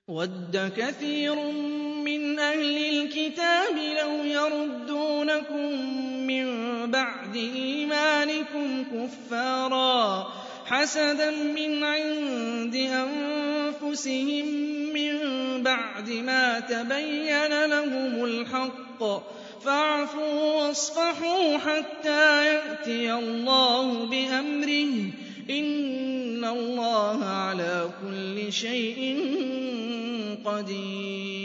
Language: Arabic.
وَدَّ كَثِيرٌ مِّنْ أَهْلِ الْكِتَابِ لَوْ يَرُدُّونَكُم مِّن بَعْدِ إِيمَانِكُمْ كُفَّارًا حَسَدًا مِّنْ عِندِ أَنفُسِهِم مِّن بَعْدِ مَا تَبَيَّنَ لَهُمُ الْحَقُّ ۖ فَاعْفُوا وَاصْفَحُوا حَتَّىٰ يَأْتِيَ اللَّهُ بِأَمْرِهِ ۗ إِنَّ اللَّهَ عَلَىٰ كُلِّ شَيْءٍ قَدِيرٌ